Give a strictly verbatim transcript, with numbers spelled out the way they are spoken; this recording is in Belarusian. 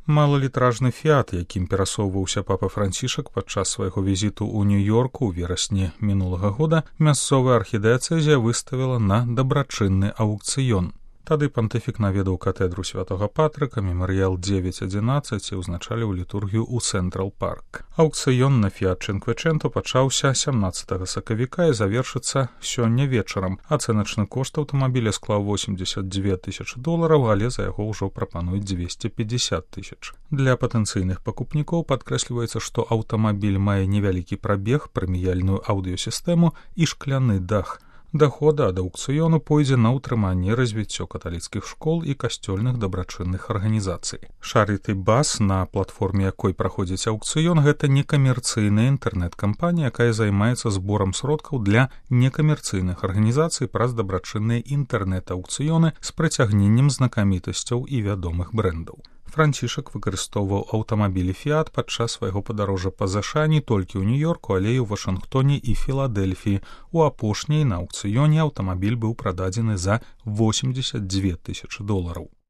Малалітражны фіат, якім перасоўваўся папа Францішак падчас свайго візіту ў Нью-Йорку ў верасні мінулага года, мясцовая архідыяцэзія выставіла на дабрачынны аўкцыён. Тады пантыфік наведаў катэдру святога Патрыка, мемарыял дзевяць адзінаццаць і ўзначаліў літургію ў Цэнтрал-парк. Аўкцыён на фіат Чынквечэнто пачаўся сямнаццатага сакавіка і завершыцца сёння вечарам. Ацэначны кошт аўтамабіля склаў восемьдесят две тысячы долараў, але за яго ўжо прапануюць дзвесце пятьдесят тысяч. Для патэнцыйных пакупнікоў падкрэсліваецца, што аўтамабіль мае невялікі прабег, прэміяльную аўдыёсістэму і шкляны дах. Дахода ад аўкцыёну пойдзе на ўтрыманне і развіццё каталіцкіх школ і касцёльных дабрачынных арганізацый. Charity Bus, на платформе якой праходзіць аўкцыён, гэта некамерцыйная інтэрнэт-кампанія, якая займаецца зборам сродкаў для некамерцыйных арганізацый праз дабрачынныя інтэрнэт-аўкцыёны з прыцягненнем знакамітасцяў і вядомых брэндаў. Францішак выкарыстоўваў аўтамабілі «Фіат» падчас свайго падарожжа па ЗША не толькі ў Нью-Йорку, але і ў Вашынгтоне і Філадэльфіі. У апошняй на аўкцыёне аўтамабіль быў прададзены за восемьдесят две тысячы долараў.